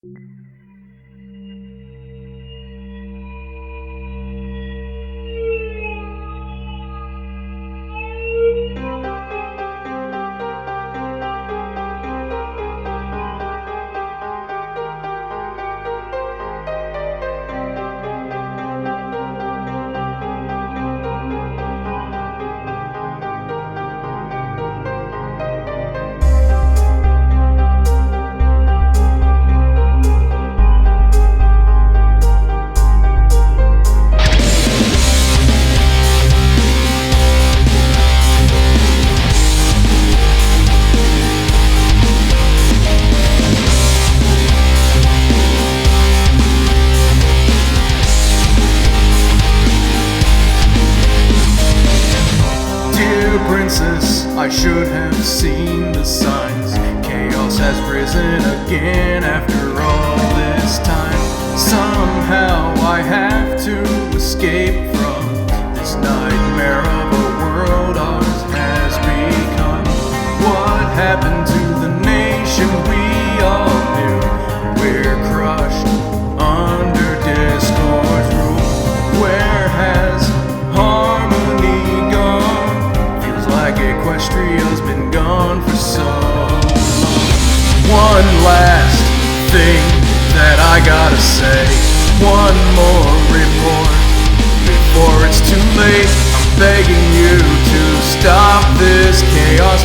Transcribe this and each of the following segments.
Princess, I should have seen the signs. Chaos has risen again after all this time. Somehow I have to escape from this nightmare of a world ours has become. What happened to the nation we all knew? We're crushed under discord's rule. Where has harmony gone? Like Equestria's been gone for so long. One last thing that I gotta say. One more report before it's too late. I'm begging you to stop this chaos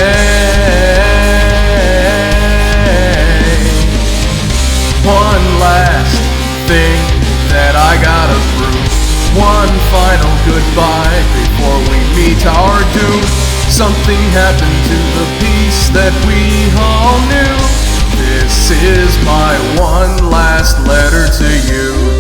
today. One last thing that I gotta prove. One final goodbye before we meet our doom. Something happened to the peace that we all knew. This is my one last letter to you.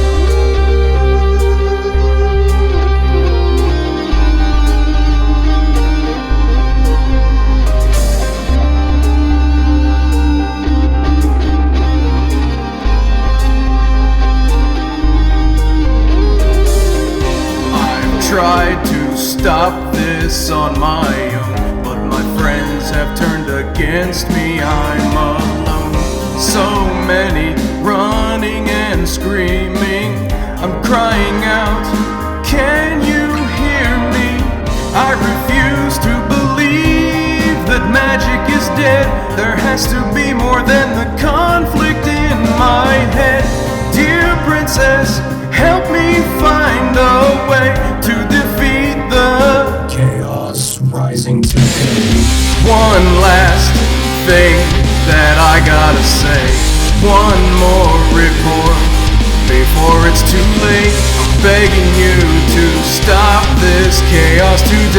Tried to stop this on my own, but my friends have turned against me. I'm alone. So many running and screaming. I'm crying out, can you hear me? I refuse to believe that magic is dead. There has to be more than the conflict in my head. Dear princess, help me find a way to defeat the chaos rising today. One last thing that I gotta say. One more report before it's too late. I'm begging you to stop this chaos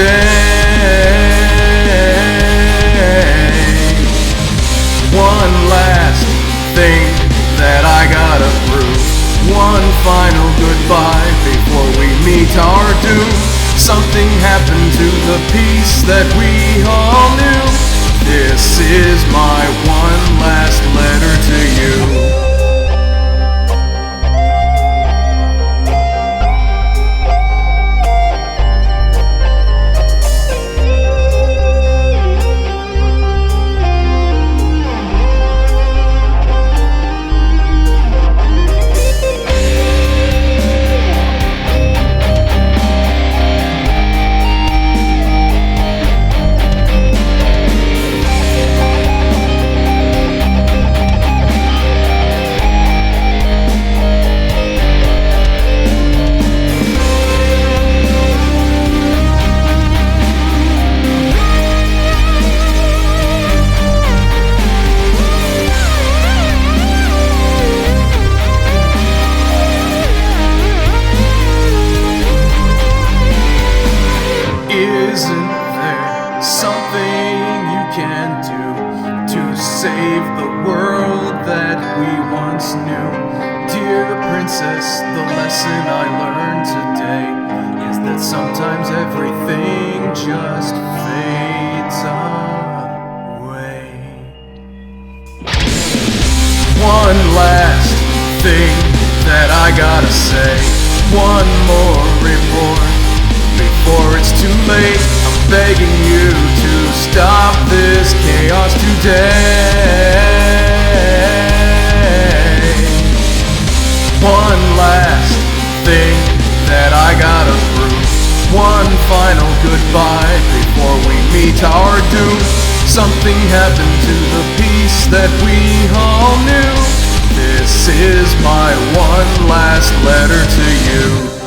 today. One last thing that I gotta prove. One final goodbye before we meet our doom. Something happened to the peace that we all knew. This is my one last letter to you. Isn't there something you can do to save the world that we once knew? Dear princess, the lesson I learned today is that sometimes everything just fades away. One last thing that I gotta say. One more report before it's too late. I'm begging you to stop this chaos today. final goodbye before we meet our doom. Something happened to the peace that we all knew. This is my one last letter to you.